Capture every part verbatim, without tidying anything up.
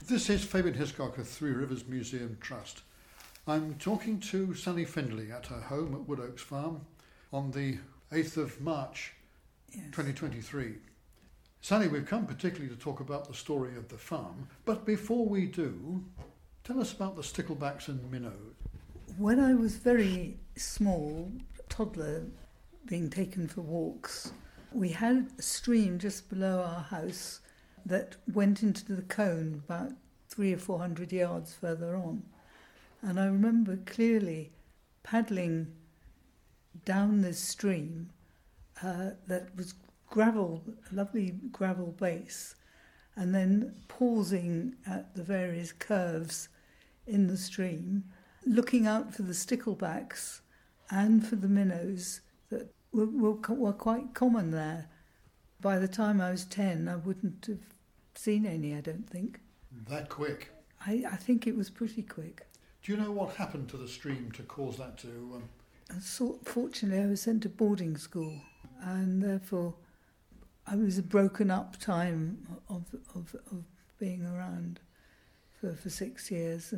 This is Fabian Hiscock of Three Rivers Museum Trust. I'm talking to Sally Findlay at her home at Wood Oaks Farm on the eighth of March yes. twenty twenty-three. Sally, we've come particularly to talk about the story of the farm, but before we do, tell us about the sticklebacks and minnows. When I was very small, toddler, being taken for walks, we had a stream just below our house that went into the cone about three or four hundred yards further on. And I remember clearly paddling down this stream uh, that was gravel, a lovely gravel base, and then pausing at the various curves in the stream, looking out for the sticklebacks and for the minnows that were, were, were quite common there. By the time I was ten, I wouldn't have seen any, I don't think. That quick? I, I think it was pretty quick. Do you know what happened to the stream to cause that to... Um... And so, fortunately, I was sent to boarding school, and therefore I was a broken up time of of, of being around for, for six years.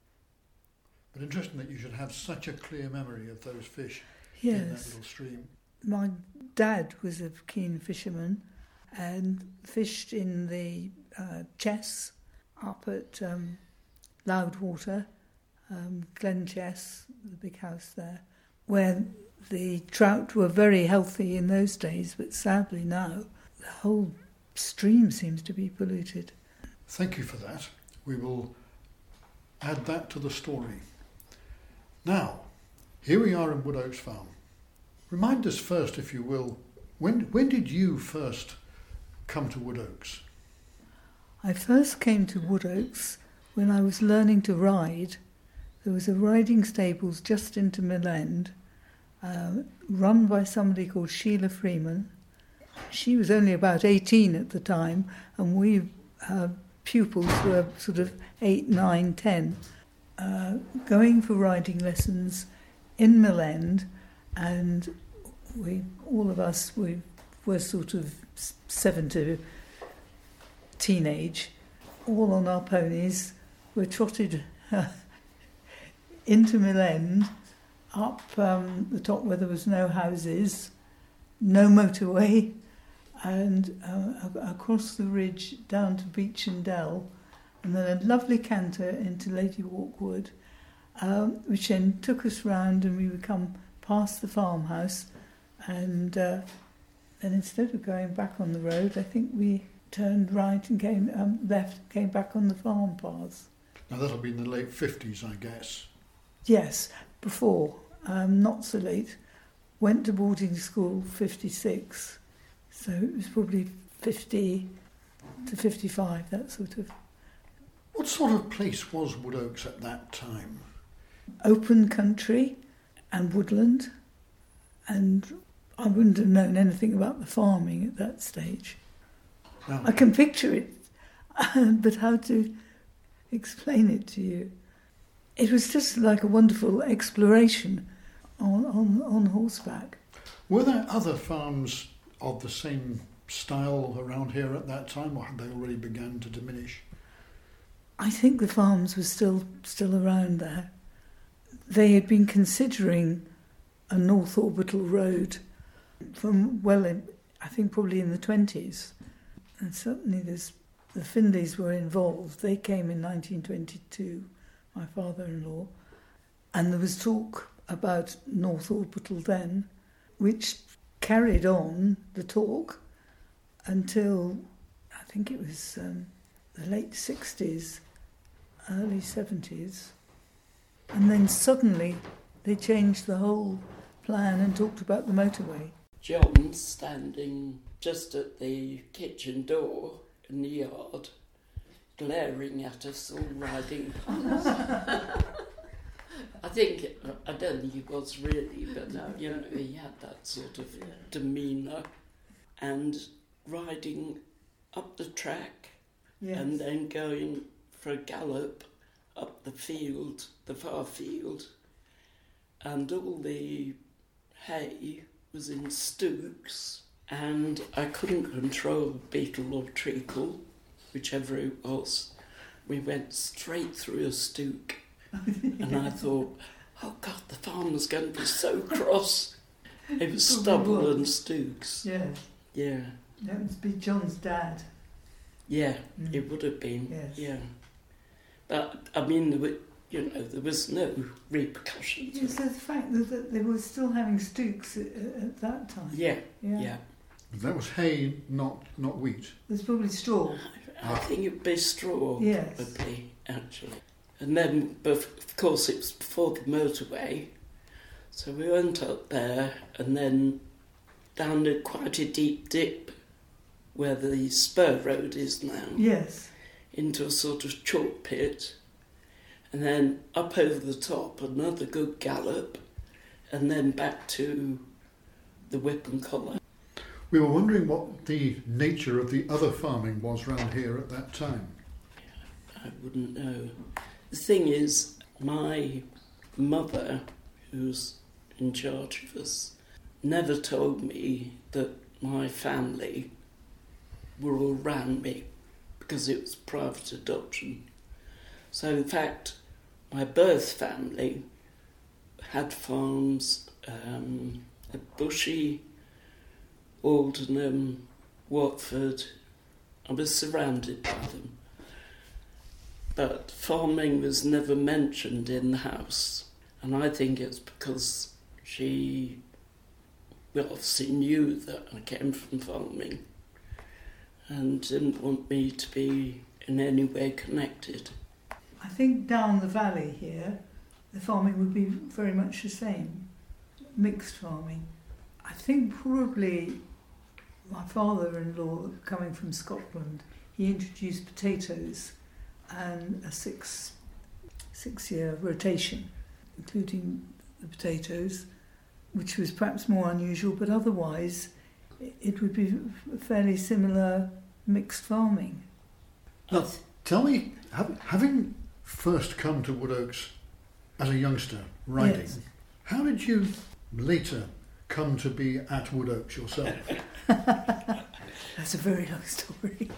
But interesting that you should have such a clear memory of those fish yes. in that little stream. My dad was a keen fisherman and fished in the uh, Chess up at um, Loudwater, um, Glen Chess, the big house there, where the trout were very healthy in those days, but sadly now the whole stream seems to be polluted. Thank you for that. We will add that to the story. Now, here we are in Wood Oaks Farm. Remind us first, if you will, when when did you first come to Wood Oaks? I first came to Wood Oaks when I was learning to ride. There was a riding stables just into Mill End, uh, run by somebody called Sheila Freeman. She was only about eighteen at the time, and we uh, pupils were sort of eight, nine, ten, uh, going for riding lessons in Mill End. And we, all of us, we were sort of seven to teenage, all on our ponies. We're trotted uh, into Mill End, up um, the top where there was no houses, no motorway, and uh, across the ridge down to Beech and Dell, and then a lovely canter into Lady Walk Wood, um, which then took us round, and we would come past the farmhouse, and uh, then instead of going back on the road, I think we turned right and came um, left, came back on the farm paths. Now that'll be in the late fifties, I guess. Yes, before, um, not so late. Went to boarding school fifty-six, so it was probably fifty to fifty-five, that sort of. What sort of place was Wood Oaks at that time? Open country and woodland, and I wouldn't have known anything about the farming at that stage. No. I can picture it, but how to explain it to you? It was just like a wonderful exploration on, on, on horseback. Were there other farms of the same style around here at that time, or had they already begun to diminish? I think the farms were still still around there. They had been considering a North Orbital Road from, well, in, I think probably in the twenties. And certainly there's, the Findlays were involved. They came in nineteen twenty-two, my father-in-law. And there was talk about North Orbital then, which carried on the talk until, I think it was um, the late sixties, early seventies. And then suddenly they changed the whole plan and talked about the motorway. John standing just at the kitchen door in the yard, glaring at us all riding past. I think, I don't think he was really, but no, you know, he had that sort of demeanour. And riding up the track yes. and then going for a gallop up the field, the far field, and all the hay was in stooks, and I couldn't control the beetle or treacle, whichever it was, we went straight through a stook. And I thought, oh God, the farmer's going to be so cross. It was stubble was. and stooks. Yes. Yeah. That must be John's dad. Yeah, mm. it would have been. Yes. Yeah. But, I mean, there were, you know, there was no repercussions. Yes, the fact that, that they were still having stooks at, at that time. Yeah, yeah. yeah. That was hay, not not wheat. There's probably straw. I, I think it'd be straw, yes. probably, actually. And then, but of course, it was before the motorway. So we went up there and then down a, quite a deep dip where the spur road is now. Yes. Into a sort of chalk pit. And then up over the top, another good gallop. And then back to the whip and collar. We were wondering what the nature of the other farming was round here at that time. I wouldn't know. The thing is, my mother, who's in charge of us, never told me that my family were all round me because it was private adoption. So in fact, my birth family had farms um, at Bushy, Aldenham, Watford. I was surrounded by them. But farming was never mentioned in the house. And I think it's because she well, obviously knew that I came from farming and didn't want me to be in any way connected. I think down the valley here, the farming would be very much the same, mixed farming. I think probably my father-in-law, coming from Scotland, he introduced potatoes and a six six year rotation, including the potatoes, which was perhaps more unusual, but otherwise it would be fairly similar mixed farming. Now, tell me, having first come to Wood Oaks as a youngster riding, yes. How did you later come to be at Wood Oaks yourself? That's a very long story.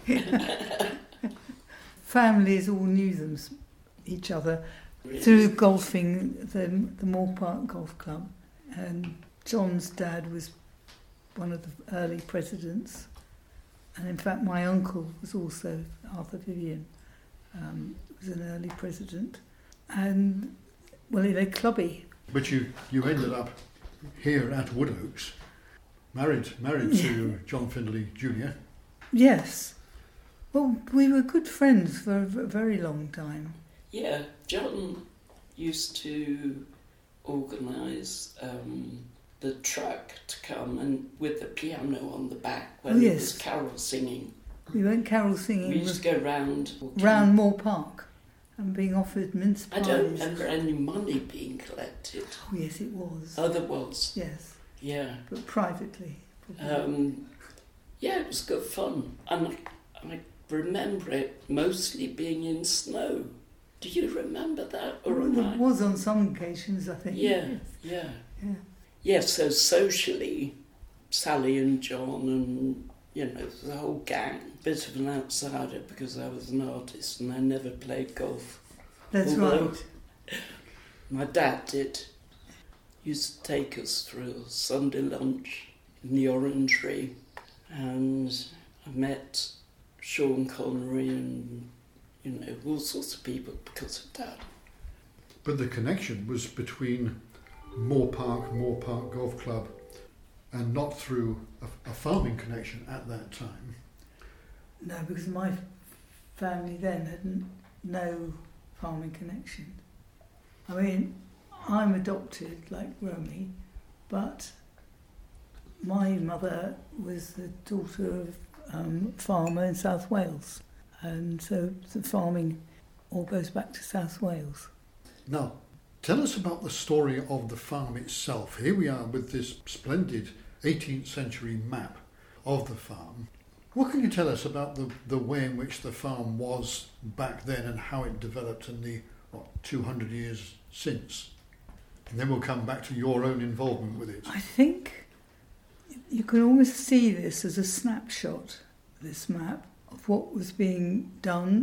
Families all knew them, each other, really? Through golfing, the, the Moor Park Golf Club. And John's dad was one of the early presidents. And in fact, my uncle was also, Arthur Vivian, um, was an early president. And, well, they're clubby. But you, you ended up here at Wood Oaks, married, married to John Findlay Junior Yes. Well, we were good friends for a very long time. Yeah, John used to organise um, the truck to come and with the piano on the back when oh, yes. it was carol singing. We went carol singing. We used to go round. Round Moor Park and being offered mince pies. I don't remember any money being collected. Oh, yes, it was. Oh, there was? Yes. Yeah. But privately. Um, yeah, it was good fun. And I, I remember it mostly being in snow. Do you remember that? Or well, it was on some occasions, I think. Yeah, yes. yeah. Yeah. Yeah, so socially, Sally and John and, you know, the whole gang, bit of an outsider because I was an artist and I never played golf. That's Although right. My dad did. Used to take us for a Sunday lunch in the Orangery, and I met Sean Connery and, you know, all sorts of people because of Dad. But the connection was between Moor Park, Moor Park Golf Club, and not through a, a farming connection at that time. No, because my family then had n- no farming connection. I mean, I'm adopted like Romy, but my mother was the daughter of um, a farmer in South Wales, and so the farming all goes back to South Wales. Now, tell us about the story of the farm itself. Here we are with this splendid eighteenth century map of the farm. What can you tell us about the, the way in which the farm was back then and how it developed in the, what, two hundred years since? And then we'll come back to your own involvement with it. I think you can almost see this as a snapshot, this map, of what was being done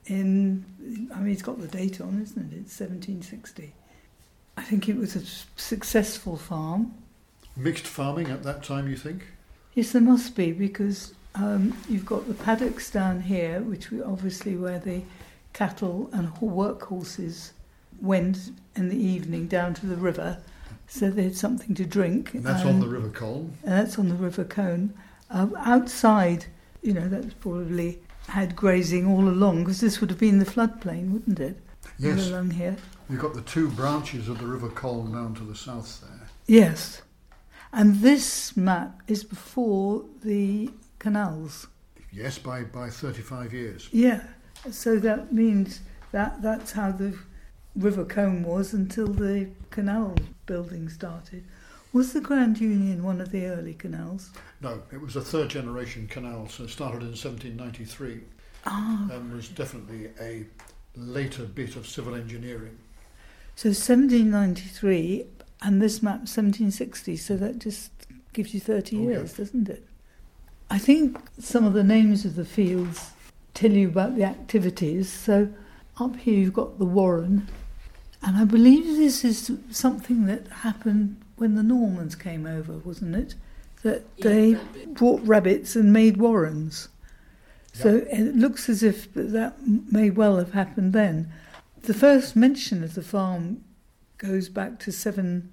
in, I mean, it's got the date on, isn't it? It's seventeen sixty. I think it was a successful farm. Mixed farming at that time, you think? Yes, there must be, because um, you've got the paddocks down here, which were obviously where the cattle and work horses went in the evening down to the river, so they had something to drink. And that's and, on the River Colne. And that's on the River Colne. Um, outside, you know, that's probably had grazing all along, because this would have been the floodplain, wouldn't it? Yes. All along here. You've got the two branches of the River Colne down to the south there. Yes. And this map is before the canals. Yes, by, by thirty-five years. Yeah. So that means that that's how the River Colne was until the canal building started. Was the Grand Union one of the early canals? No, it was a third generation canal, so it started in seventeen ninety-three. Ah. And was definitely a later bit of civil engineering. So seventeen ninety-three, and this map seventeen sixty, so that just gives you thirty Okay. years, doesn't it? I think some of the names of the fields tell you about the activities. So up here you've got the Warren, and I believe this is something that happened when the Normans came over, wasn't it? That Yeah, they rabbit. brought rabbits and made warrens. So Yeah. it looks as if that may well have happened then. The first mention of the farm goes back to seven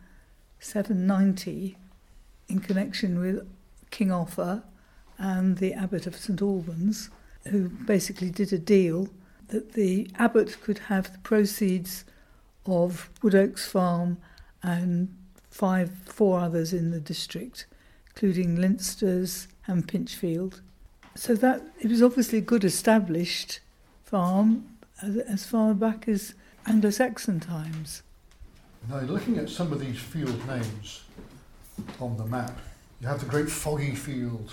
ninety in connection with King Offa and the Abbot of St Albans, who basically did a deal that the abbot could have the proceeds of Wood Oaks Farm and five, four others in the district, including Leinsters and Pinchfield. So that it was obviously a good established farm as, as far back as Anglo-Saxon times. Now, looking at some of these field names on the map, you have the Great Foggy Field,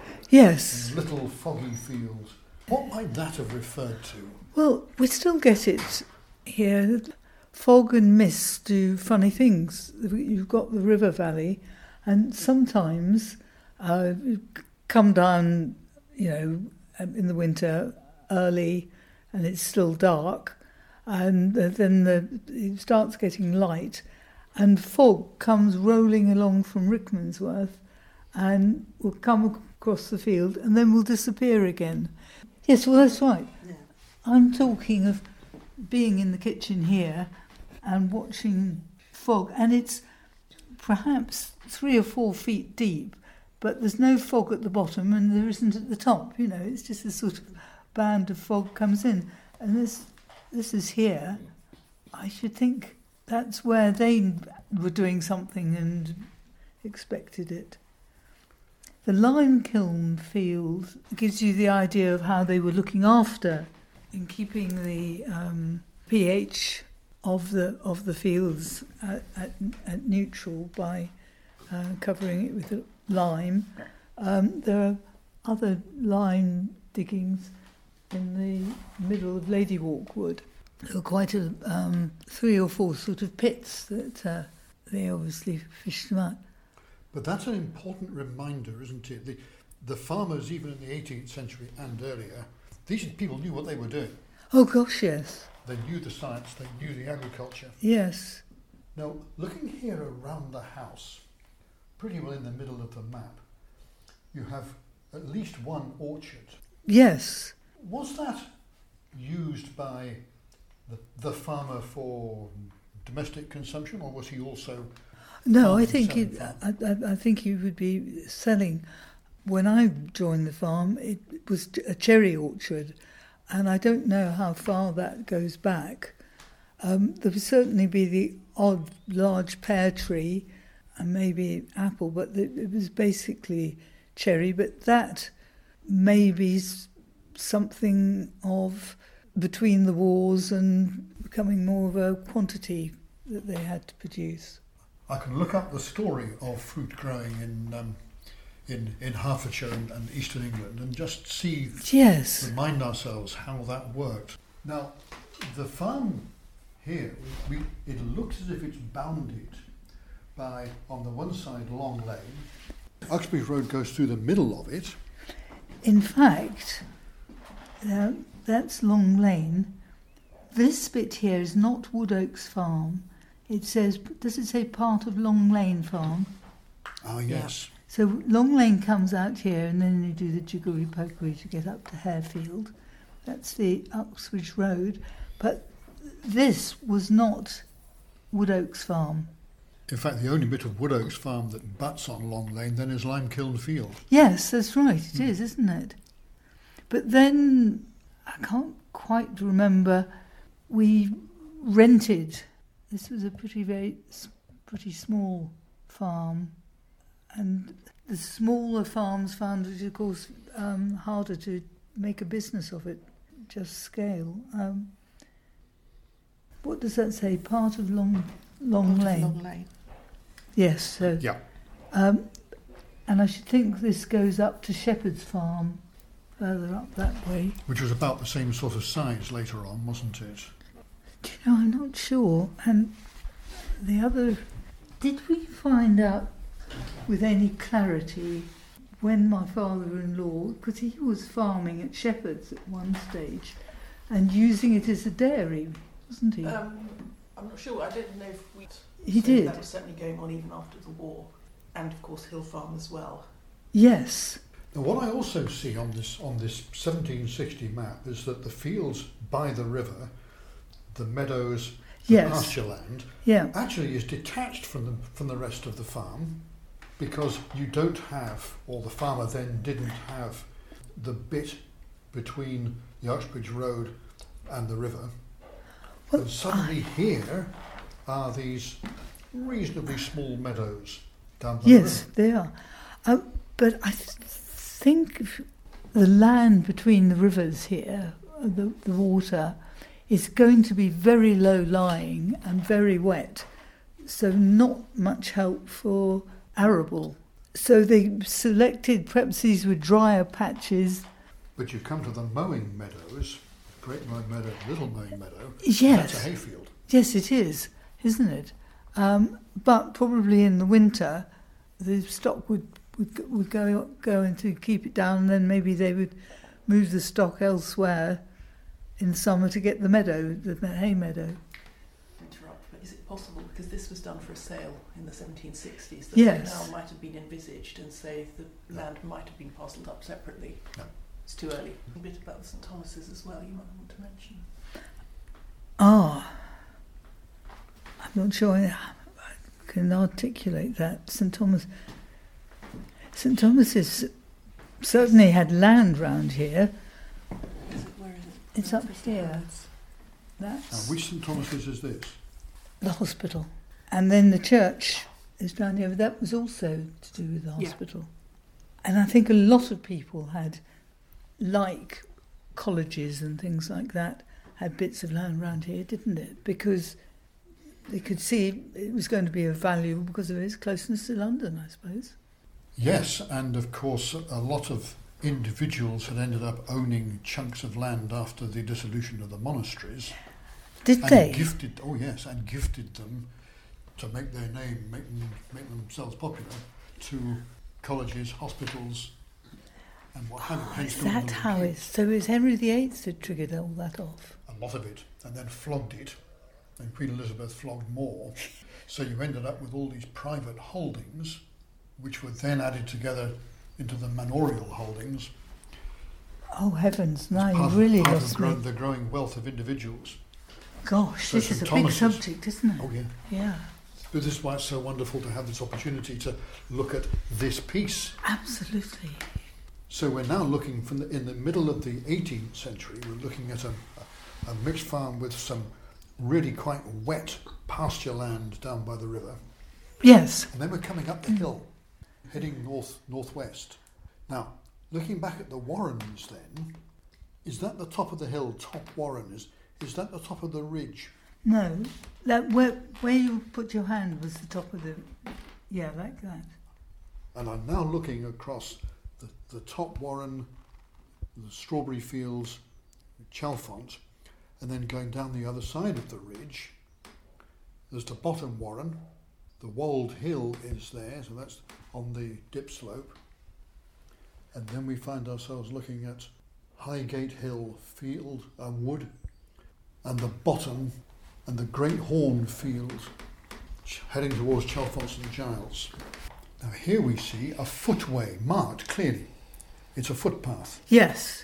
Yes. and Little Foggy Field. What might that have referred to? Well, we still get it here. Fog and mist do funny things. You've got the river valley, and sometimes uh, you come down, you know, in the winter early, and it's still dark, and then the, it starts getting light, and fog comes rolling along from Rickmansworth, and will come across the field, and then will disappear again. Yes, well, that's right. Yeah. I'm talking of being in the kitchen here and watching fog, and it's perhaps three or four feet deep, but there's no fog at the bottom and there isn't at the top, you know, it's just a sort of band of fog comes in. And this this is here. I should think that's where they were doing something and expected it. The lime kiln field gives you the idea of how they were looking after in keeping the um, pH of the of the fields at, at, at neutral by uh, covering it with lime. Um, there are other lime diggings in the middle of Ladywalk Wood. There were quite a um, three or four sort of pits that uh, they obviously fished them out. But that's an important reminder, isn't it? The, the farmers, even in the eighteenth century and earlier, these people knew what they were doing. Oh gosh, yes. They knew the science, they knew the agriculture. Yes. Now, looking here around the house, pretty well in the middle of the map, you have at least one orchard. Yes. Was that used by the, the farmer for domestic consumption, or was he also... No, I farming, think selling it, farm? I, I think he would be selling. When I joined the farm, it was a cherry orchard, and I don't know how far that goes back. Um, there would certainly be the odd large pear tree and maybe apple, but it, it was basically cherry. But that may be s- something of between the wars and becoming more of a quantity that they had to produce. I can look up the story of fruit growing in um, in, in Hertfordshire and, and Eastern England and just see, Yes. remind ourselves how that worked. Now, the farm here, we, it looks as if it's bounded by, on the one side, Long Lane. Uxbridge Road goes through the middle of it. In fact, uh, that's Long Lane. This bit here is not Wood Oaks Farm. It says, does it say part of Long Lane Farm? Ah, yes. Yeah. So Long Lane comes out here, and then you do the jiggery-pokery to get up to Harefield. That's the Uxbridge Road. But this was not Wood Oaks Farm. In fact, the only bit of Wood Oaks Farm that butts on Long Lane then is Limekiln Field. Yes, that's right, it mm. is, isn't it? But then, I can't quite remember, we rented, this was a pretty, very, pretty small farm, and the smaller farms found it, of course, um, harder to make a business of it, just scale. Um, what does that say? Part of Long Long Part Lane. Of Long Lane. Yes. So. Yeah. Um, and I should think this goes up to Shepherd's Farm, further up that way. Which was about the same sort of size later on, wasn't it? Do you know? I'm not sure. And the other, did we find out with any clarity when my father-in-law, because he was farming at Shepherd's at one stage and using it as a dairy, wasn't he? Um, I'm not sure. I don't know if we... He so did. That was certainly going on even after the war. And, of course, Hill Farm as well. Yes. Now, what I also see on this on this seventeen sixty map is that the fields by the river, the meadows, the Yes. pasture land, Yeah. actually is detached from the, from the rest of the farm, because you don't have, or the farmer then didn't have, the bit between the Uxbridge Road and the river. Well, and suddenly here are these reasonably small meadows down by Yes, the river. they are. Uh, but I th- think if the land between the rivers here, uh, the, the water, is going to be very low-lying and very wet, so not much help for arable. So they selected, perhaps these were drier patches. But you come to the mowing meadows, Great Mowing Meadow, Little Mowing Meadow. Yes. That's a hayfield. Yes, it is, isn't it? Um, but probably in the winter, the stock would would, would go go in to keep it down, and then maybe they would move the stock elsewhere in summer to get the meadow, the hay meadow. Interrupt, but is it possible, because this was done for a sale in the seventeen sixties, that Yes. now might have been envisaged and say the land might have been parcelled up separately? No. It's too early. A bit about the St Thomas's as well you might want to mention. Ah, I'm not sure I can articulate that. St Thomas, St Thomas's certainly had land round here. Is it, where is it? It's up That's here. Now, That's which St Thomas's is this? the hospital. And then the church is down here, but that was also to do with the Yeah. hospital. And I think a lot of people had, like colleges and things like that, had bits of land around here, didn't it? Because they could see it was going to be of value because of its closeness to London, I suppose. Yes, and of course a lot of individuals had ended up owning chunks of land after the dissolution of the monasteries. Did and they? Gifted, oh yes, and gifted them to make their name, make them, make themselves popular, to colleges, hospitals, and what have you. Oh, Hence is the that number of how it... kids. So it was Henry the Eighth that triggered all that off? A lot of it, and then flogged it, and Queen Elizabeth flogged more. So you ended up with all these private holdings, which were then added together into the manorial holdings. Oh, heavens, now as you part of- really part of lost grow- me. the growing wealth of individuals. Gosh, So this is a St big Thomas's- subject, isn't it? Oh yeah. Yeah, But this is why it's so wonderful to have this opportunity to look at this piece. absolutely. So we're now looking from the, in the middle of the eighteenth century, we're looking at a, a mixed farm with some really quite wet pasture land down by the river. Yes. And then we're coming up the hill, heading north northwest. Now, looking back at the Warrens then, is that the top of the hill, Top Warren? Is, is that the top of the ridge? No, that where where you put your hand was the top of the, yeah, like that. And I'm now looking across the, the Top Warren, the strawberry fields, Chalfont, and then going down the other side of the ridge. There's the Bottom Warren, the Wold Hill is there, so that's on the dip slope. And then we find ourselves looking at Highgate Hill Field, uh, Wood, and the Bottom and the Great Horn Field, heading towards Chalfont St Giles. Now here we see a footway marked clearly. It's a footpath. Yes.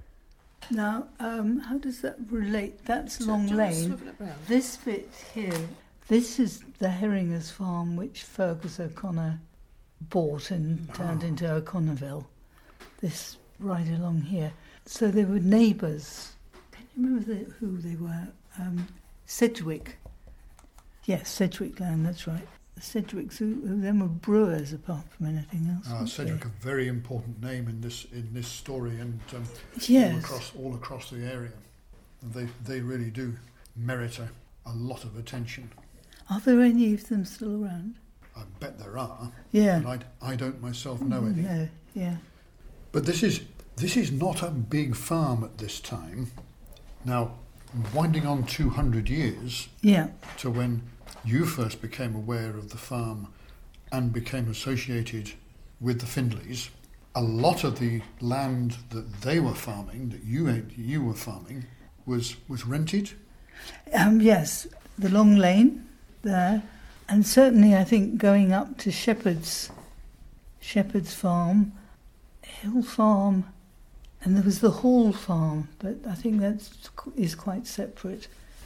Now, um, how does that relate? That's So Long do you want to Lane. swivel it round? This bit here, this is the Herringers farm which Fergus O'Connor bought and turned Oh. into O'Connorville. This right along here. So they were neighbours. Can you remember the, who they were? Um, Sedgwick. Yes, Sedgwick Land, that's right. The Sedgwicks, who, who then were brewers apart from anything else. Ah, weren't Sedgwick, they? a very important name in this in this story, and um, all Yes. across all across the area. And they they really do merit a, a lot of attention. Are there any of them still around? I bet there are, Yeah. but I, I don't myself know any. No, yeah. But this is this is not a big farm at this time. Now, winding on two hundred years Yeah. to when you first became aware of the farm and became associated with the Findleys, a lot of the land that they were farming, that you you were farming, was was rented. Um, yes, the Long Lane there, and certainly I think going up to Shepherd's, Shepherd's Farm, Hill Farm, and there was the Hall Farm, but I think that is quite separate.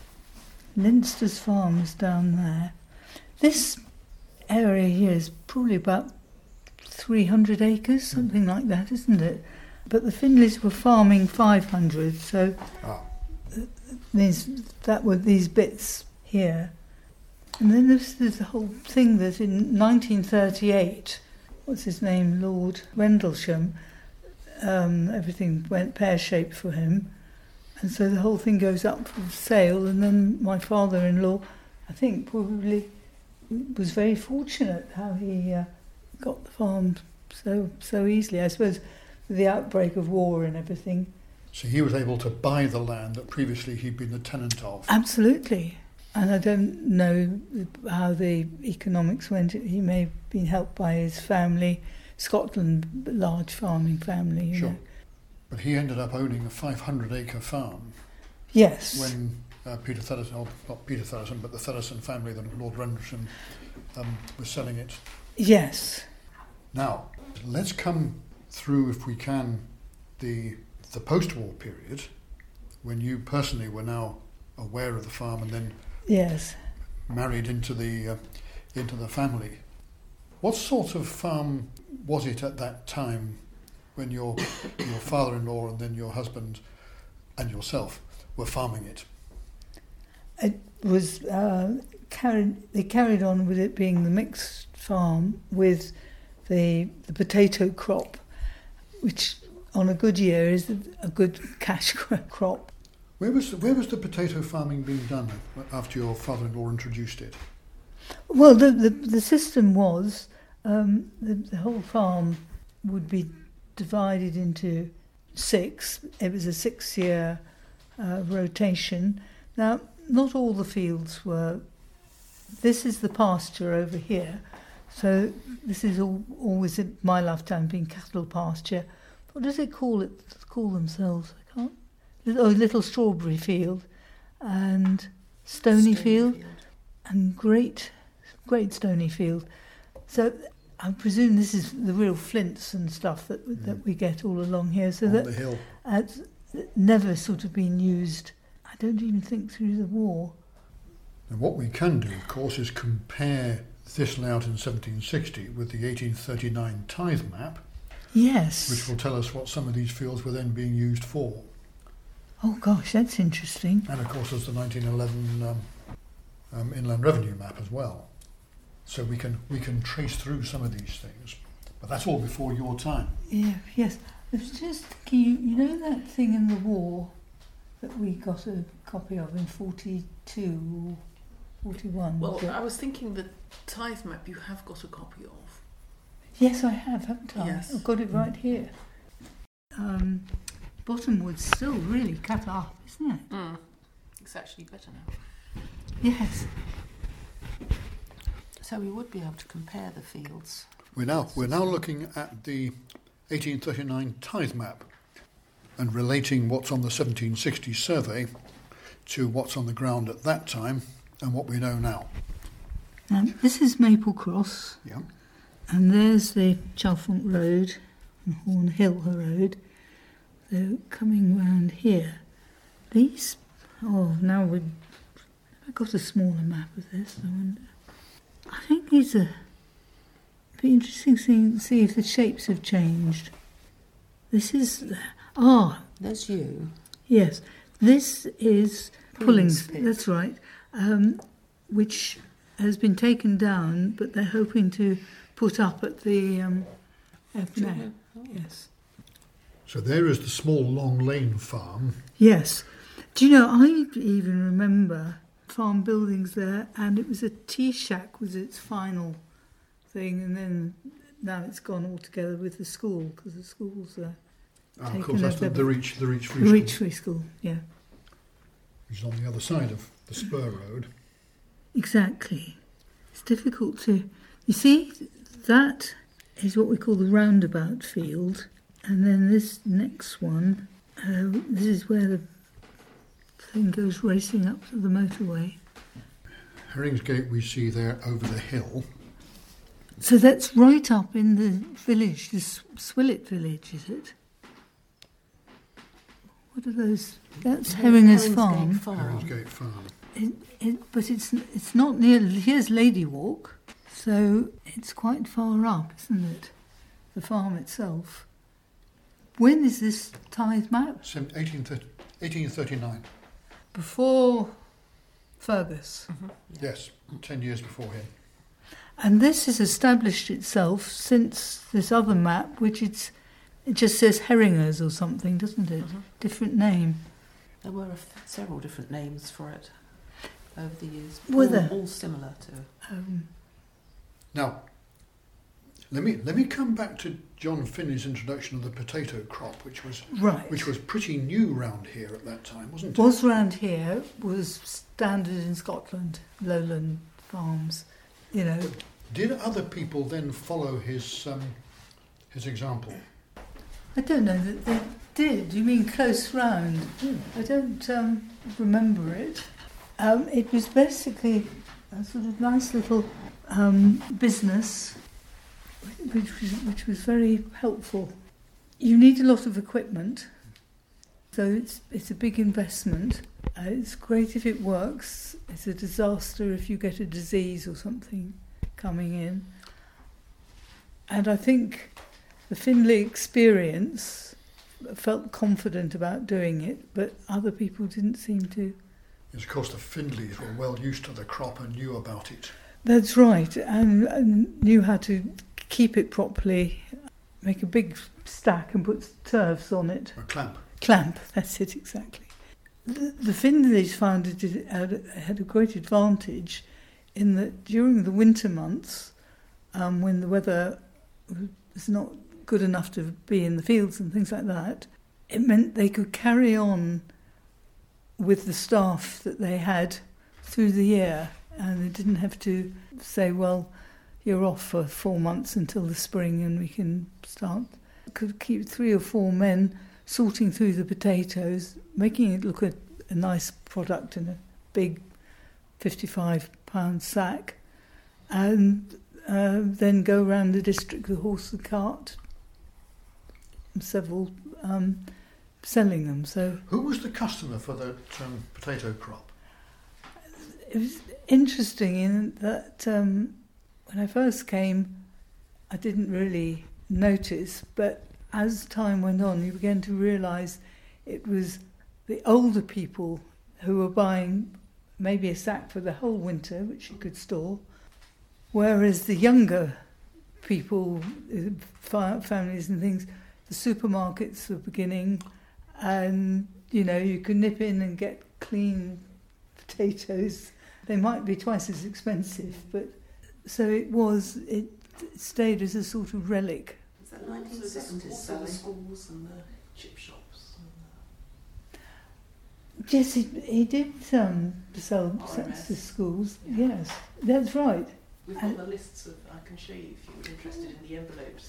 Linster's Farm is down there. This area here is probably about three hundred acres, something like that, isn't it? But the Findleys were farming five hundred, so Ah. these that were these bits here. And then there's, there's the whole thing that in nineteen thirty-eight, what's his name, Lord Rendlesham, um, everything went pear-shaped for him. And so the whole thing goes up for sale, and then my father-in-law, I think, probably was very fortunate how he uh, got the farm so so easily. I suppose with the outbreak of war and everything. So he was able to buy the land that previously he'd been the tenant of. Absolutely. And I don't know how the economics went. He may have been helped by his family, Scotland, large farming family. You Sure. know. But he ended up owning a five hundred acre farm Yes. when uh, Peter Thurleson, or not Peter Thurleson, but the Thurleson family, the Lord Rendlesham, um, was selling it. Yes. Now, let's come through, if we can, the the post-war period, when you personally were now aware of the farm and then Yes. married into the uh, into the family. What sort of farm was it at that time when your your father-in-law and then your husband and yourself were farming it? It was uh, carried. They carried on with it being the mixed farm with the the potato crop, which on a good year is a good cash crop. Where was the, where was the potato farming being done after your father-in-law introduced it? Well, the the, the system was um, the, the whole farm would be divided into six. It was a six-year uh, rotation. Now, not all the fields were. This is the pasture over here, so this is all, always in my lifetime been cattle pasture. What does it call it? Call themselves? I can't. Oh, Little Strawberry Field, and Stony, Field, and Great, Great Stony Field. So I presume this is the real flints and stuff that Mm. that we get all along here. So On that the hill. has never sort of been used. I don't even think through the war. Now, what we can do, of course, is compare this layout in seventeen sixty with the eighteen thirty-nine tithe map, Yes. which will tell us what some of these fields were then being used for. Oh gosh, that's interesting. And of course there's the nineteen eleven um, um, Inland Revenue map as well. So we can we can trace through some of these things. But that's all before your time. Yeah. Yes. I was just thinking. You, you know that thing in the war that we got a copy of in forty-two or forty-one. Well, was it? I was thinking the tithe map you have got a copy of. Yes, I have, haven't I? Yes. I've got it right here. Um, Bottomwood's still really cut up, isn't it? Mm. It's actually better now. Yes. So we would be able to compare the fields. We're now we're now looking at the eighteen thirty-nine tithe map. and relating what's on the seventeen sixty survey to what's on the ground at that time and what we know now. Um, this is Maple Cross, Yeah. and there's the Chalfont Road and Horn Hill Road. They're coming round here. These, oh, now we've I got a smaller map of this, I wonder. I think these are, it'd be interesting to see if the shapes have changed. This is, ah, That's you. yes, this is Pullings, Pullings Pit. that's right, um, which has been taken down, but they're hoping to put up at the um, open air. Oh. Yes. So there is the small Long Lane farm. Yes. Do you know, I even remember farm buildings there, and it was a tea shack was its final thing, and then now it's gone altogether with the school, because the school's uh, Ah, of Taken course, that's the, over. the Reach, the Reach Free the Reach School, Free School, yeah. which is on the other side of the spur road. Exactly. It's difficult to... You see, that is what we call the roundabout field, and then this next one, uh, this is where the thing goes racing up to the motorway. Herringsgate we see there over the hill. So that's right up in the village, the S- Swillet village, is it? What are those? That's Herringer's Farm. Herringsgate Farm. It, it, but it's it's not near. Here's Lady Walk, so it's quite far up, isn't it? The farm itself. When is this tithe map? Sem- eighteen thirty, eighteen thirty-nine. Before Fergus. Mm-hmm. Yes, ten years before him. And this has established itself since this other map, which it's, it just says Herringers or something, doesn't it? Mhm. Different name. There were a f- several different names for it over the years. Were all, there? all similar to. Um, Now, let me let me come back to John Finley's introduction of the potato crop, which was right. which was pretty new round here at that time, wasn't it? was round here, was standard in Scotland, lowland farms, you know. Did other people then follow his um, his example? I don't know that they did. You mean close round? I don't um, remember it. Um, it was basically a sort of nice little um, business, which was, which was very helpful. You need a lot of equipment, so it's it's a big investment. Uh, it's great if it works. It's a disaster if you get a disease or something coming in. And I think the Finley experience felt confident about doing it, but other people didn't seem to. Yes, of course, the Findleys were well used to the crop and knew about it. That's right, and, and knew how to keep it properly, make a big stack and put turfs on it. A clamp. Clamp, that's it exactly. The, the Findleys found it had, had a great advantage in that during the winter months, um, when the weather was not good enough to be in the fields and things like that, it meant they could carry on with the staff that they had through the year, and they didn't have to say, well, you're off for four months until the spring and we can start. Could keep three or four men sorting through the potatoes, making it look a, a nice product in a big fifty-five pound sack, and uh, then go around the district with horse and cart, several um, selling them. So Who was the customer for that um, potato crop? it was interesting in that um, when I first came, I didn't really notice, but as time went on, you began to realise it was the older people who were buying maybe a sack for the whole winter, which you could store, whereas the younger people, uh, families and things, the supermarkets were beginning, and, you know, you could nip in and get clean potatoes. They might be twice as expensive, but so it was, it stayed as a sort of relic. Is that nineteen seventies, Sally? The schools and the chip shops. And the... Yes, he, he did um, sell R M sets S. to schools. Yeah. Yes, that's right. We've got the lists of, I can show you if you're interested in the envelopes that, that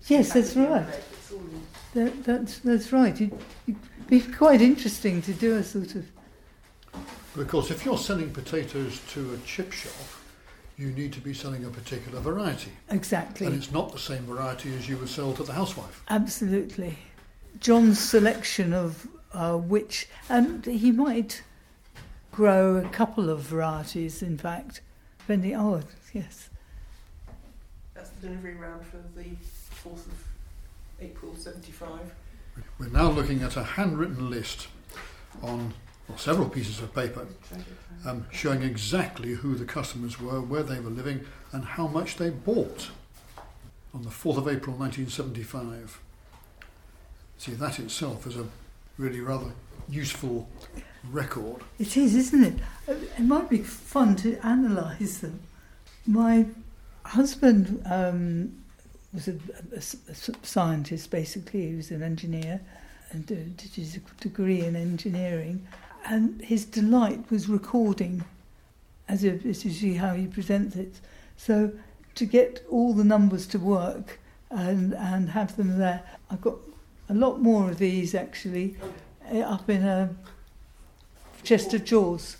Yes, that's right. That, that's, that's right. It, it'd be quite interesting to do a sort of... But of course, if you're selling potatoes to a chip shop, you need to be selling a particular variety. Exactly. And it's not the same variety as you would sell to the housewife. Absolutely. John's selection of uh, which... And he might grow a couple of varieties, in fact, depending... Oh, yes. That's the delivery round for the fourth of April seventy-five. We're now looking at a handwritten list on well, several pieces of paper um, showing exactly who the customers were, where they were living and how much they bought on the fourth of April nineteen seventy-five. See, that itself is a really rather useful record. It is, isn't it? It might be fun to analyse them. My husband um, was a, a, a scientist, basically. He was an engineer and did his degree in engineering. And his delight was recording, as if this is how he presents it. So to get all the numbers to work and, and have them there, I've got a lot more of these actually up in a chest of drawers.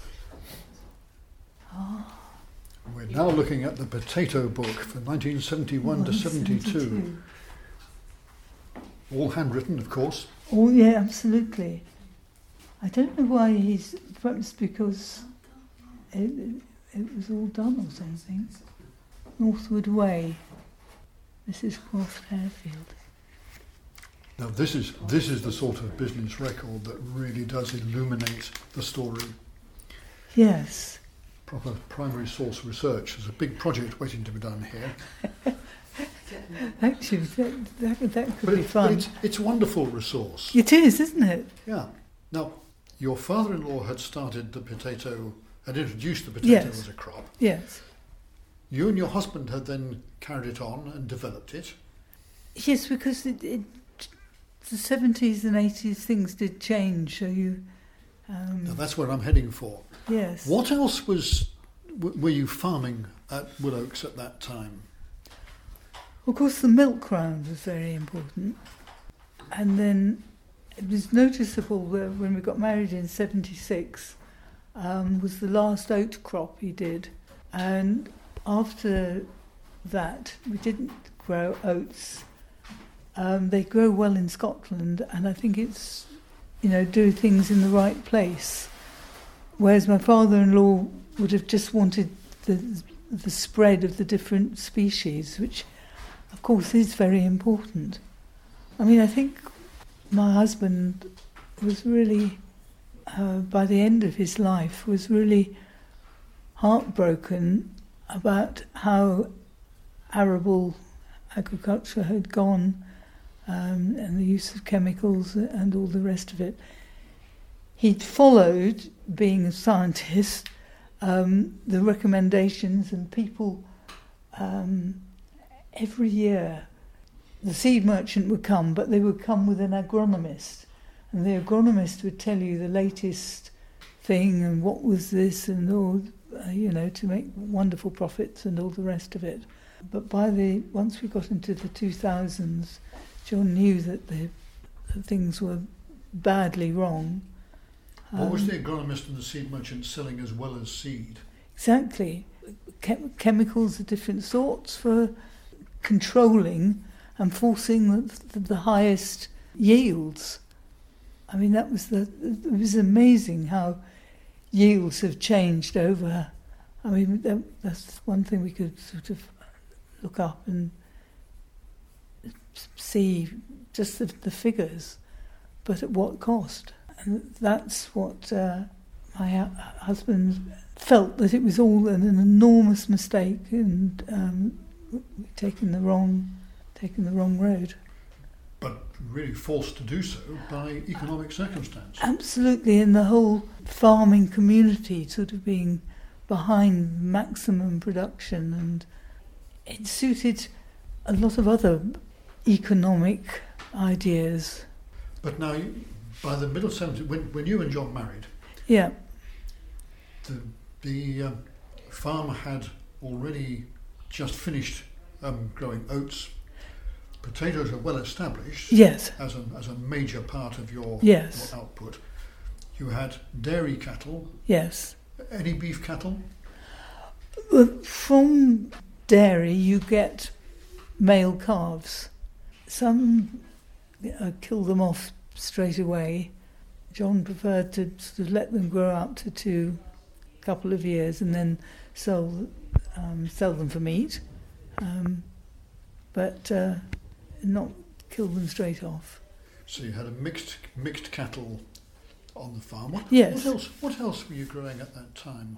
Oh. We're now looking at the potato book for nineteen seventy-one to seventy-two. All handwritten, of course. Oh, yeah, absolutely. I don't know why he's... Perhaps because it, it was all done or something. Northwood Way. Missus Croft Harefield. Now this is this is the sort of business record that really does illuminate the story. Yes. Proper primary source research. There's a big project waiting to be done here. Actually, that, that, that could but be it, fun. But it's, it's a wonderful resource. It is, isn't it? Yeah. Now, your father-in-law had started the potato, had introduced the potato Yes. as a crop. Yes. You and your husband had then carried it on and developed it. Yes, because it, it, the seventies and eighties things did change, so you... Um, Now that's where I'm heading for. yes. What else was w- were you farming at Wood Oaks at that time? Of course, the milk round was very important. And then it was noticeable that when we got married in seventy-six, um, was the last oat crop he did. And after that, we didn't grow oats. Um, they grow well in Scotland, and I think it's, you know, do things in the right place. Whereas my father-in-law would have just wanted the the spread of the different species, which, of course, is very important. I mean, I think my husband was really, uh, by the end of his life, was really heartbroken about how arable agriculture had gone, um, and the use of chemicals and all the rest of it. He'd followed, being a scientist, um, the recommendations, and people, um, every year, the seed merchant would come, but they would come with an agronomist, and the agronomist would tell you the latest thing and what was this and all, uh, you know, to make wonderful profits and all the rest of it. But by the once we got into the two thousands, John knew that the that things were badly wrong. What Um, was the agronomist and the seed merchant selling as well as seed? Exactly. Chem- chemicals of different sorts for controlling and forcing the, the, the highest yields. I mean, that was the. It was amazing how yields have changed over. I mean, that, that's one thing we could sort of look up and see just the, the figures, but at what cost? And that's what uh, my hu- husband felt, that it was all an, an enormous mistake, and um, we'd taken the wrong, taken the wrong road. But really forced to do so by economic circumstance. Absolutely, and the whole farming community sort of being behind maximum production, and it suited a lot of other economic ideas. But now, you- by the middle seventies, when, when you and John married, Yeah, the, the um, farm had already just finished um, growing oats. potatoes are well established. Yes. As a as a major part of your, yes. your output. You had dairy cattle. Yes. Any beef cattle? Well, from dairy, you get male calves. Some uh, kill them off straight away. John preferred to sort of let them grow up to two, couple of years, and then sell um, sell them for meat, um, but uh, not kill them straight off. So you had a mixed mixed cattle on the farm. What, yes. What else? What else were you growing at that time?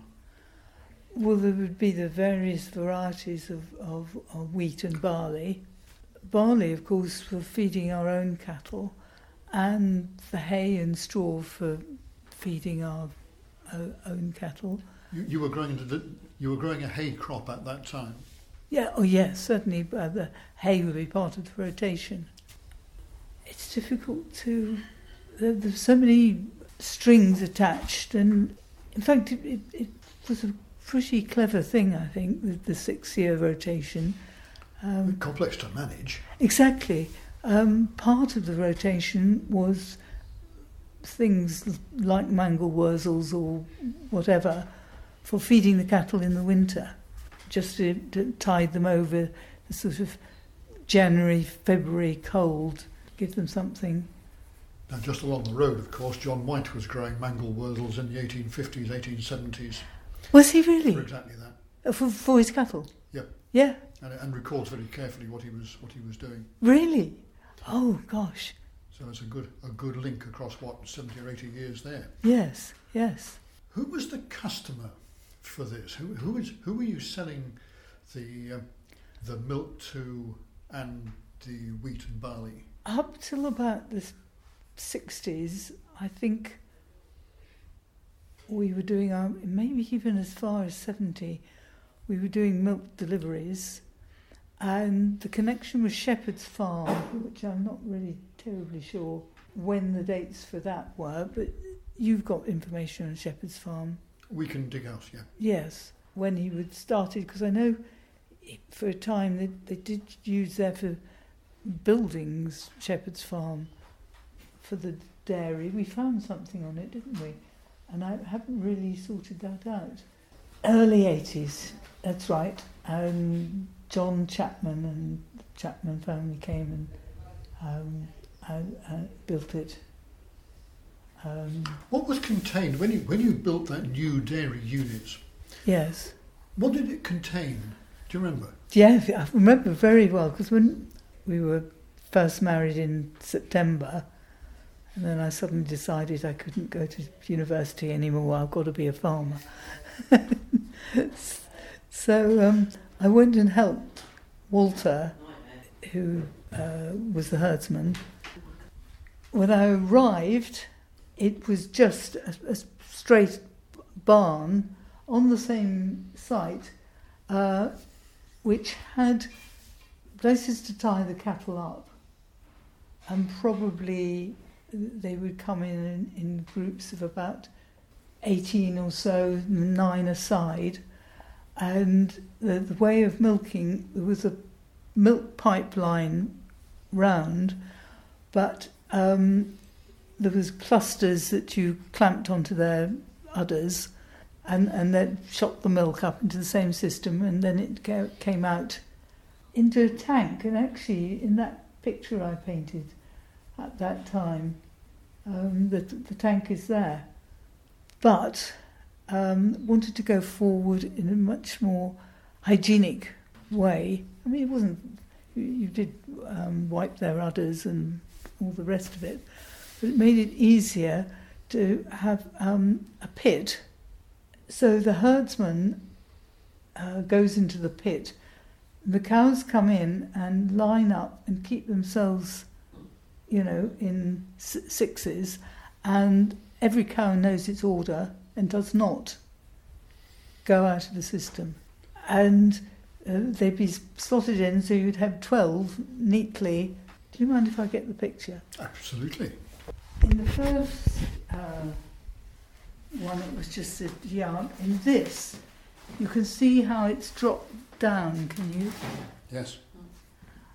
Well, there would be the various varieties of, of, of wheat and barley. Barley, of course, for feeding our own cattle, and the hay and straw for feeding our own cattle. You, you were growing the, you were growing a hay crop at that time. Yeah. Oh, yes. Certainly, uh, the hay would be part of the rotation. It's difficult to. There, there's so many strings attached, and in fact, it, it, it was a pretty clever thing, I think, with the six-year rotation. Um, complex to manage. Exactly. Um, part of the rotation was things like mangel wurzels or whatever for feeding the cattle in the winter, just to, to tide them over the sort of January, February cold, give them something. Now, just along the road, of course, John White was growing mangel wurzels in the eighteen fifties, eighteen seventies. Was he really? For exactly that. Uh, for, for his cattle? Yep. Yeah. And, and records very carefully what he was what he was doing. Really? Oh gosh. So it's a good a good link across what seventy or eighty years there. Yes, yes. Who was the customer for this? Who who is who were you selling the uh, the milk to and the wheat and barley? Up till about the sixties, I think we were doing our, maybe even as far as seventy, we were doing milk deliveries, and the connection with Shepherd's Farm, which I'm not really terribly sure when the dates for that were, but you've got information on Shepherd's Farm. We can dig out, yeah. Yes, when he would started, because I know for a time they, they did use there for buildings, Shepherd's Farm, for the dairy. We found something on it, didn't we? And I haven't really sorted that out. Early eighties, that's right. Um, John Chapman and the Chapman family came and, um, and, and built it. Um, what was contained when you when you built that new dairy unit? Yes. What did it contain? Do you remember? Yeah, I remember very well, because when we were first married in September, and then I suddenly decided I couldn't go to university anymore, I've got to be a farmer. So um, I went and helped Walter, who uh, was the herdsman. When I arrived, it was just a, a straight barn on the same site, uh, which had places to tie the cattle up, and probably they would come in in, in groups of about eighteen or so, nine aside, and the, the way of milking, there was a milk pipeline round, but um, there was clusters that you clamped onto their udders, and, and then shot the milk up into the same system, and then it go, came out into a tank. And actually, in that picture I painted at that time, um, the, the tank is there. But um, wanted to go forward in a much more hygienic way. I mean, it wasn't, you, you did um, wipe their udders and all the rest of it, but it made it easier to have um, a pit. So the herdsman uh, goes into the pit. The cows come in and line up and keep themselves, you know, in sixes, and every cow knows its order and does not go out of the system. And uh, they'd be slotted in, so you'd have twelve neatly. Do you mind if I get the picture? Absolutely. In the first uh, one, it was just a yard. In this, you can see how it's dropped down, can you? Yes.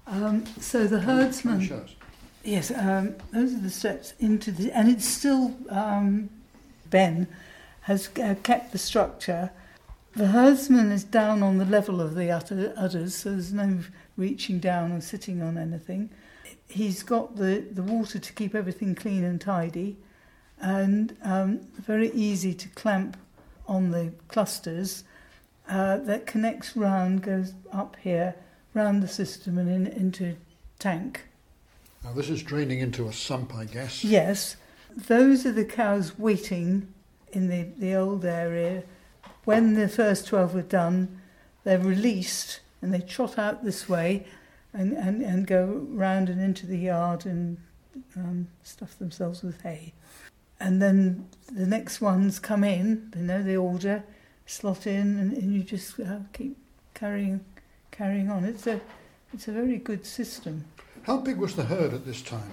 Um, so the herdsman... Shows. Yes, um, those are the steps into the... And it's still... Um, Ben has uh, kept the structure. The herdsman is down on the level of the udder, udders, so there's no reaching down or sitting on anything. He's got the, the water to keep everything clean and tidy, and um, very easy to clamp on the clusters uh, that connects round, goes up here, round the system and in, into a tank. Now this is draining into a sump, I guess. Yes, those are the cows waiting in the, the old area. When the first twelve are done, they're released and they trot out this way and, and, and go round and into the yard and um, stuff themselves with hay. And then the next ones come in, they know the order, slot in, and, and you just uh, keep carrying carrying on. It's a it's a very good system. How big was the herd at this time?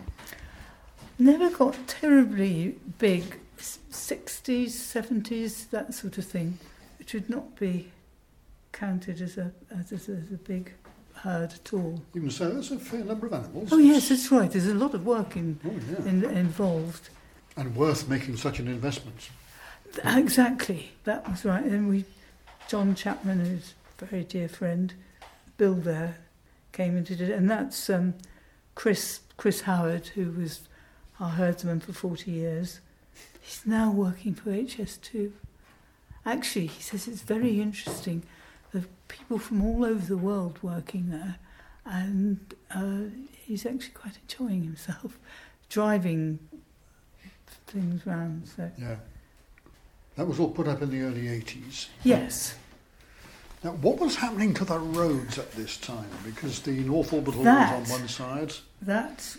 Never got terribly big, sixties, seventies, that sort of thing. It would not be counted as a as, as, as a big herd at all. Even so, that's a fair number of animals. Oh yes, that's right. There's a lot of work in, oh, yeah. in, involved. And worth making such an investment. Exactly, that was right. And we, John Chapman, who's a very dear friend, Bill there, came and did it. And that's um, Chris Chris Howard, who was our herdsman for forty years. He's now working for H S two. Actually, he says it's very interesting. There are people from all over the world working there, and uh, he's actually quite enjoying himself, driving things round. So. Yeah. That was all put up in the early eighties. Yes. Now, what was happening to the roads at this time? Because the North Orbital that, was on one side. That,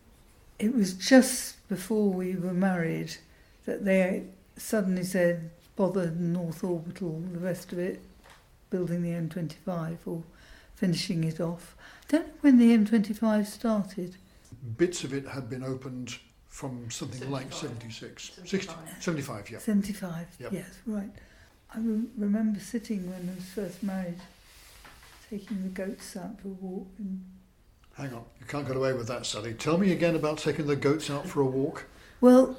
it was just before we were married that they suddenly said, bother the North Orbital, the rest of it, building the M twenty-five or finishing it off. I don't know when the M twenty-five started. Bits of it had been opened from something seventy-five. Like seventy-six. seventy-five. sixty, seventy-five, yeah. seventy-five, Yep. yes, right. I re- remember sitting when I was first married, taking the goats out for a walk. And Hang on, you can't get away with that, Sally. Tell me again about taking the goats out for a walk. well,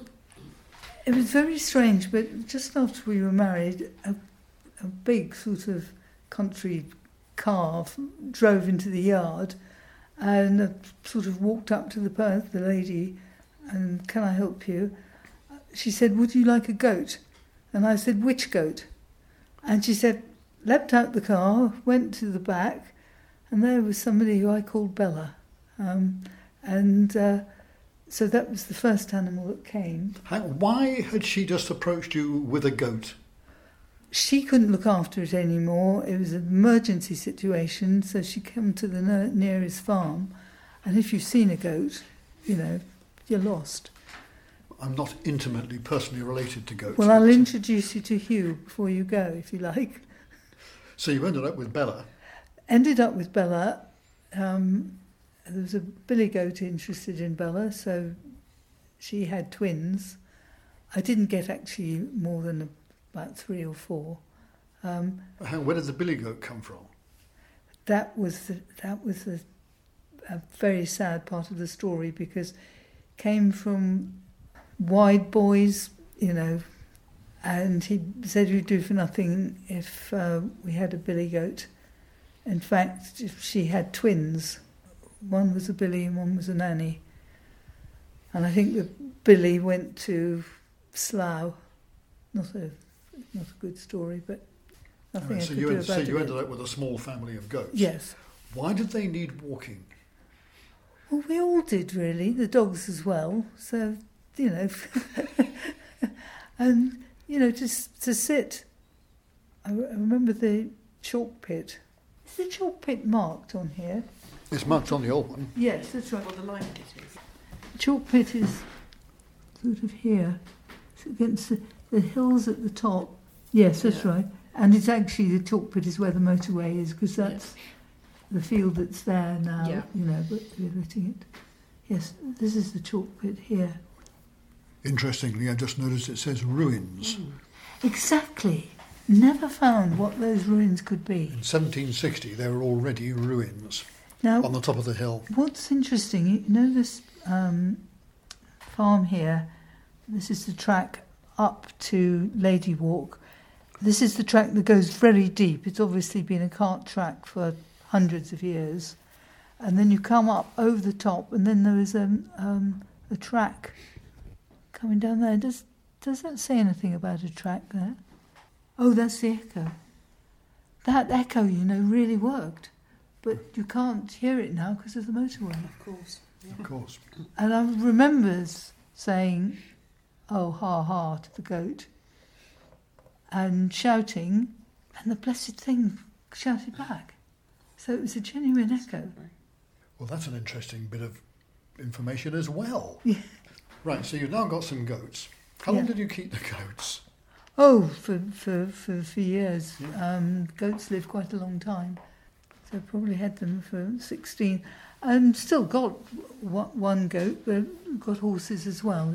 it was very strange, but just after we were married, a, a big sort of country car f- drove into the yard, and I sort of walked up to the per- the lady, and can I help you? She said, would you like a goat? And I said, which goat? And she said, leapt out the car, went to the back, and there was somebody who I called Bella. Um, and uh, so that was the first animal that came. Hang, why had she just approached you with a goat? She couldn't look after it anymore. It was an emergency situation, so she came to the ne- nearest farm. And if you've seen a goat, you know, you're lost. I'm not intimately, personally related to goats. Well, I'll but- introduce you to Hugh before you go, if you like. So you ended up with Bella. Ended up with Bella. Um, there was a billy goat interested in Bella, so she had twins. I didn't get actually more than about three or four. Um, Hang, where did the billy goat come from? that was the, that was the, a very sad part of the story, because it came from Wide Boys, you know, and he said we'd do for nothing if uh, we had a billy goat. In fact, if she had twins, one was a billy and one was a nanny. And I think the billy went to Slough. Not a not a good story, but nothing Right, I so could you, do end, about so it. you ended up with a small family of goats. Yes. Why did they need walking? Well, we all did, really, the dogs as well. So, you know, and, you know, just to sit. I, I remember the chalk pit. Is the chalk pit marked on here? It's marked on the old one. Yes, that's right. Well, the line it is. Chalk pit is sort of here. It's against the, the hills at the top. Yes, that's Yeah. right. And it's actually, the chalk pit is where the motorway is, because that's the field that's there now, Yeah. you know, but we're letting it. Yes, this is the chalk pit here. Interestingly, I just noticed it says ruins. Mm. Exactly. Never found what those ruins could be. In seventeen sixty, there were already ruins. Now, on the top of the hill. What's interesting, you know this um, farm here, this is the track up to Lady Walk. This is the track that goes very deep. It's obviously been a cart track for hundreds of years. And then you come up over the top, and then there is a, um, a track coming down there. Does, does that say anything about a track there? Oh, that's the echo. That echo, you know, really worked. But you can't hear it now because of the motorway. Of course. Yeah. Of course. And I remember saying, oh, ha, ha, to the goat, and shouting, and the blessed thing shouted back. So it was a genuine echo. Well, that's an interesting bit of information as well. Yeah. Right, so you've now got some goats. How long Yeah. did you keep the goats? Oh, for, for, for, for years. Yeah. Um, goats live quite a long time. So I probably had them for sixteen. And still got one goat, but got horses as well.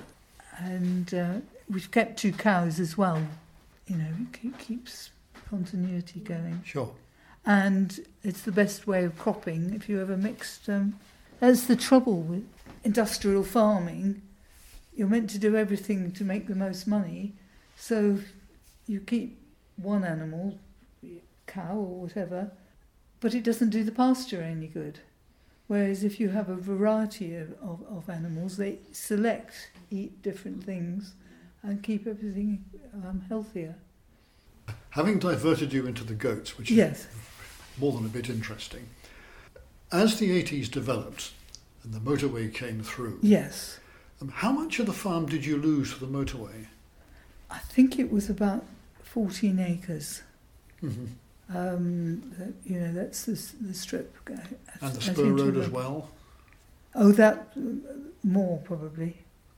And uh, we've kept two cows as well. You know, it keeps continuity going. Sure. And it's the best way of cropping if you ever mixed. Um, that's the trouble with industrial farming. You're meant to do everything to make the most money. So you keep one animal, cow or whatever, but it doesn't do the pasture any good. Whereas if you have a variety of, of, of animals, they select, eat different things and keep everything um, healthier. Having diverted you into the goats, which is Yes. more than a bit interesting, as the eighties developed and the motorway came through, Yes. um, how much of the farm did you lose for the motorway? I think it was about fourteen acres. Mm-hmm. Um, that, you know, that's the, the strip. uh, And the as spur into road the- as well? Oh, that, uh, more probably.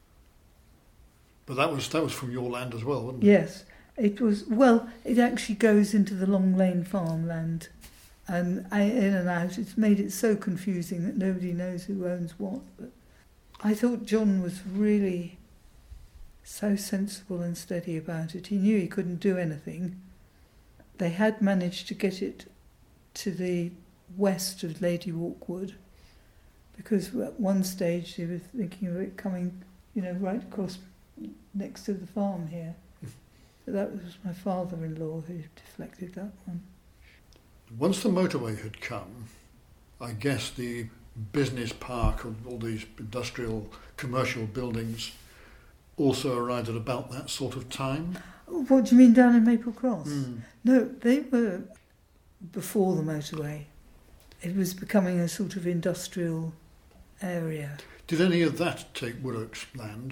But that was that was from your land as well, wasn't it? Yes, it was. Well, it actually goes into the Long Lane farmland, and I, in and out. It's made it so confusing that nobody knows who owns what. But I thought John was really so sensible and steady about it. He knew he couldn't do anything. They had managed to get it to the west of Lady Walk Wood, because at one stage they were thinking of it coming, you know, right across next to the farm here. But that was my father-in-law who deflected that one. Once the motorway had come, I guess the business park and all these industrial commercial buildings also arrived at about that sort of time. What do you mean down in Maple Cross? Mm. No, they were before the motorway. It was becoming a sort of industrial area. Did any of that take Wood Oaks land?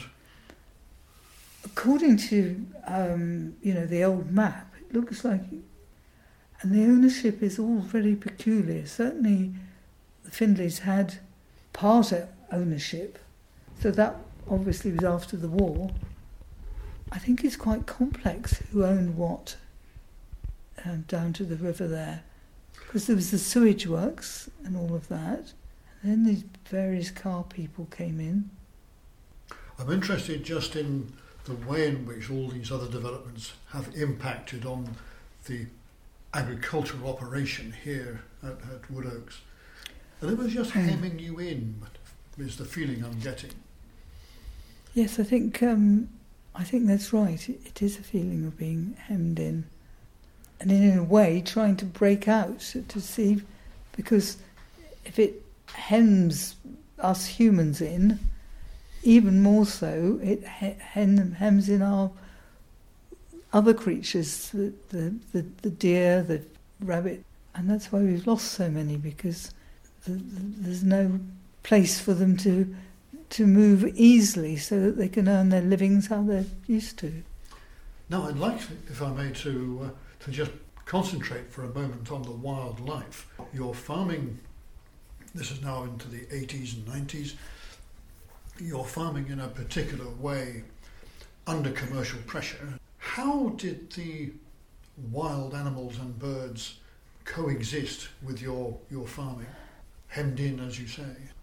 According to, um, you know, the old map, it looks like, and the ownership is all very peculiar. Certainly the Findlays had part ownership, so that obviously was after the war. I think it's quite complex who owned what um, down to the river there, because there was the sewage works and all of that, and then these various car people came in. I'm interested just in the way in which all these other developments have impacted on the agricultural operation here at, at Wood Oaks. And it was just Mm. hemming you in, is the feeling I'm getting. Yes, I think um, I think that's right. It, it is a feeling of being hemmed in, and in a way trying to break out to see, because if it hems us humans in, even more so, it he- hem- hems in our other creatures, the, the, the, the deer, the rabbit, and that's why we've lost so many, because the, the, there's no place for them to to move easily so that they can earn their livings how they're used to. Now I'd like, if I may, to uh, to just concentrate for a moment on the wildlife. You're farming, this is now into the eighties and nineties, you're farming in a particular way under commercial pressure. How did the wild animals and birds coexist with your, your farming? Hemmed in, as you say.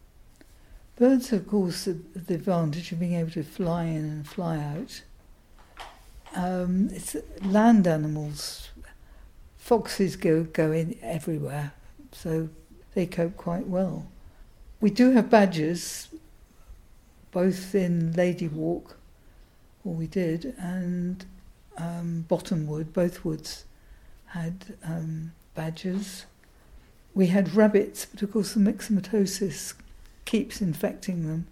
Birds, of course, have the advantage of being able to fly in and fly out. Um, it's land animals. Foxes go, go in everywhere, so they cope quite well. We do have badgers, both in Lady Walk, or we did, and um, Bottomwood, both woods had um, badgers. We had rabbits, but of course the myxomatosis keeps infecting them.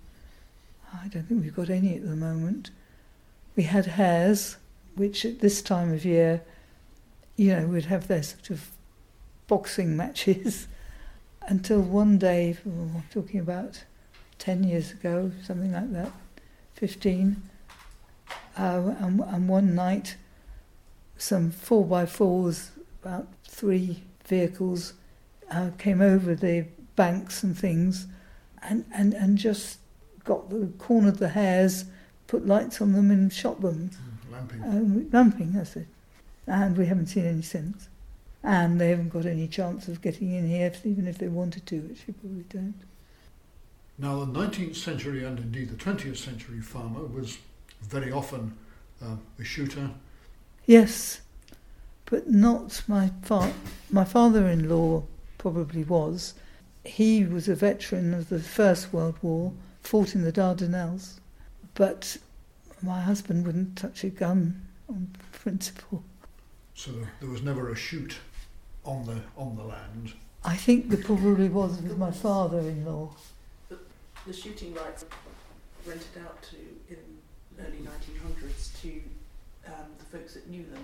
I don't think we've got any at the moment. We had hares, which at this time of year, you know, would have their sort of boxing matches until one day, oh, I'm talking about ten years ago, something like that, fifteen, uh, and, and one night some four by fours, about three vehicles, uh, came over the banks and things and, and, and just got the cornered the hares, put lights on them and shot them. Mm, lamping. Um, lamping, that's it. And we haven't seen any since. And they haven't got any chance of getting in here, even if they wanted to, which they probably don't. Now, the nineteenth century and indeed the twentieth century farmer was very often uh, a shooter. Yes, but not my fa- my father-in-law probably was. He was a veteran of the First World War, fought in the Dardanelles, but my husband wouldn't touch a gun on principle. So there, there was never a shoot on the on the land. I think there probably was with my father-in-law. The, the shooting rights were rented out to in early nineteen hundreds to um, the folks at Newland.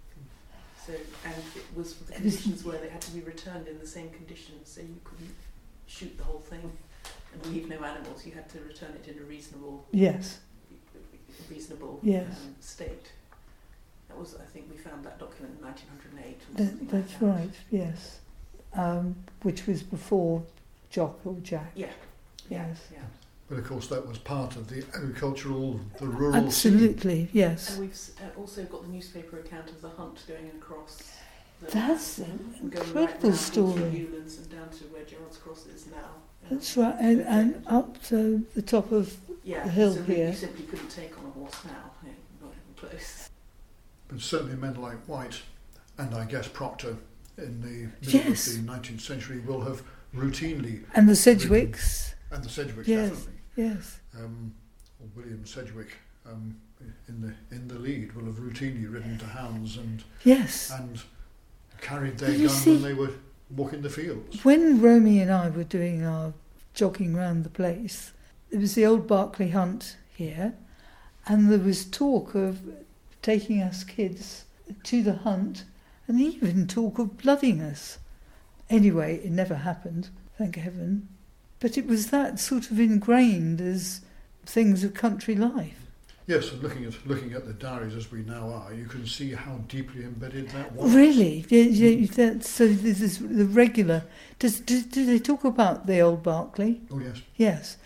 So, and it was for the conditions where they had to be returned in the same conditions, so you couldn't shoot the whole thing and leave no animals. You had to return it in a reasonable, Yes, reasonable Yes. um, state. That was, I think, we found that document in nineteen oh eight. Or that, something that's like that. right. Yes, um, which was before Jock or Jack. Yeah. Yes. Yeah. But of course that was part of the agricultural, the rural Absolutely. Yes. And we've s- uh, also got the newspaper account of the hunt going across. The That's and an going incredible right round story. through Newlands and down to where Gerald's Cross is now. Um, That's right, and, and up to the top of yeah, the hill so here. You simply couldn't take on a horse now. Yeah, not even close. But certainly men like White and I guess Proctor in the middle Yes. of the nineteenth century will have routinely, and the Sedgwicks. and the Sedgwicks Yes. definitely, Yes. um, or William Sedgwick um, in the in the lead will have routinely ridden to hounds and Yes. and carried their Well, you gun see- when they were walking the fields. When Romy and I were doing our jogging round the place, there was the old Berkeley Hunt here, and there was talk of taking us kids to the hunt, and even talk of blooding us. Anyway, it never happened, thank heaven. But it was that sort of ingrained as things of country life. Yes, and looking at looking at the diaries as we now are, you can see how deeply embedded that was. Really? Yeah, yeah, that, so this is the regular. Does, do, do they talk about the old Berkeley? Oh yes. Yes.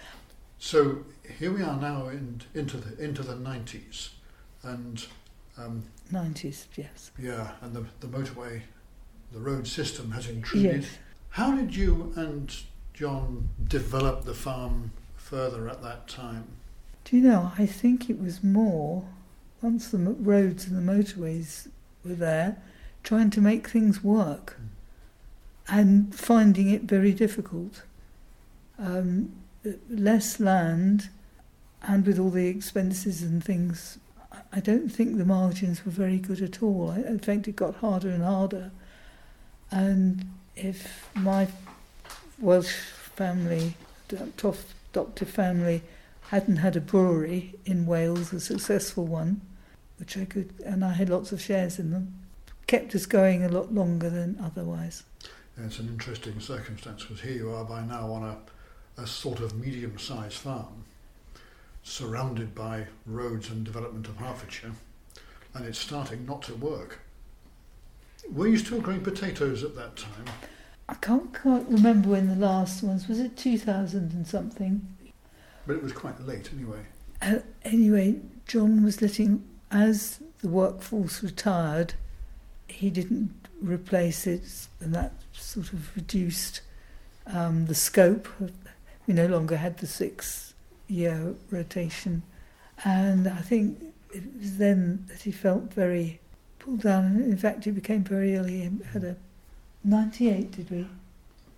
So here we are now in, into the into the nineties, and um, nineties, yes. yeah, and the the motorway, the road system has intruded. Yes. How did you and John develop the farm further at that time? Do you know, I think it was more, once the mo- roads and the motorways were there, trying to make things work and finding it very difficult. Um, less land, and with all the expenses and things, I don't think the margins were very good at all. I, in fact, it got harder and harder. And if my Welsh family, Toff Doctor family, hadn't had a brewery in Wales, a successful one, which I could, and I had lots of shares in them, kept us going a lot longer than otherwise. Yeah, it's an interesting circumstance because here you are by now on a, a sort of medium-sized farm, surrounded by roads and development of Hertfordshire, and it's starting not to work. Were you still growing potatoes at that time? I can't quite remember when the last ones, was it two thousand and something? But it was quite late anyway. Uh, anyway, John was letting, as the workforce retired, he didn't replace it, and that sort of reduced um, the scope. We no longer had the six-year rotation, and I think it was then that he felt very pulled down, and in fact he became very ill. He had a ninety-eight, did we?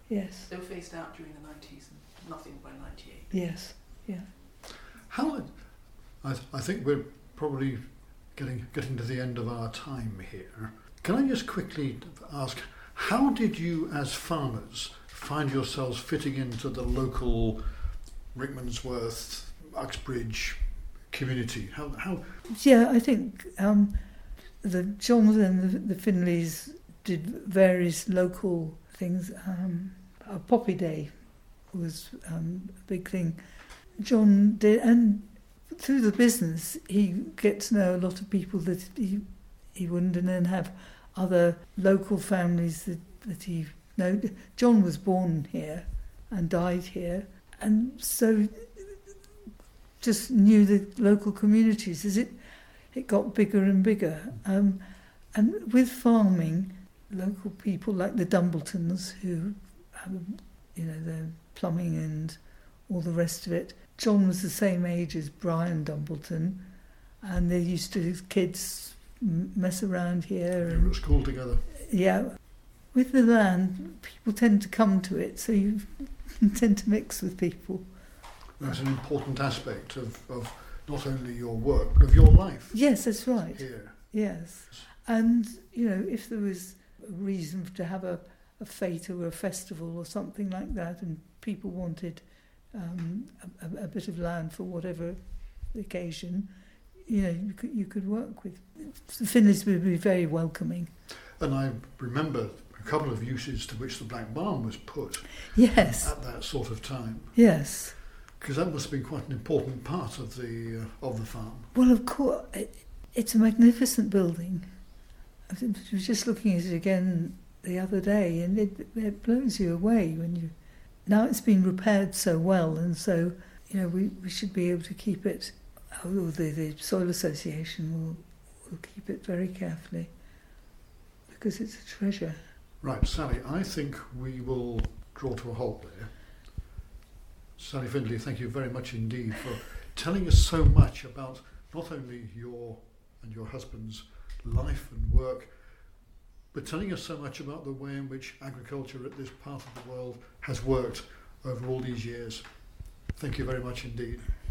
Yes. They were phased out during the nineties and nothing by ninety-eight. Yes. Yeah. How? I, th- I think we're probably getting getting to the end of our time here. Can I just quickly ask, how did you, as farmers, find yourselves fitting into the local Rickmansworth, Uxbridge community? How? how Yeah, I think um, the Johns and the, the Finleys did various local things. Um, a Poppy Day was um, a big thing. John did, and through the business, he gets to know a lot of people that he he wouldn't, and then have other local families that, that he know. John was born here and died here, and so just knew the local communities as it it got bigger and bigger. Um, and with farming, local people like the Dumbletons, who have, you know, the plumbing and all the rest of it. John was the same age as Brian Dumbleton, and they used to, his kids, mess around here. you And, were at school together? yeah. With the land, people tend to come to it, so you tend to mix with people. That's an important aspect of, of not only your work, but of your life Yes, that's right. here. Yes. And, you know, if there was a reason to have a, a fete or a festival or something like that, and people wanted um, a, a bit of land for whatever occasion, you know, you could, you could work with. The Finleys would be very welcoming. And I remember a couple of uses to which the Black Barn was put Yes. at that sort of time, Yes. because that must have been quite an important part of the uh, of the farm. Well, of course, it, it's a magnificent building. I was just looking at it again the other day, and it, it blows you away when you. Now it's been repaired so well, and so you know we, we should be able to keep it. Or the, the Soil Association will will keep it very carefully because it's a treasure. Right, Sally, I think we will draw to a halt there. Sally Findlay, thank you very much indeed for telling us so much about not only your and your husband's life and work, but telling us so much about the way in which agriculture at this part of the world has worked over all these years. Thank you very much indeed.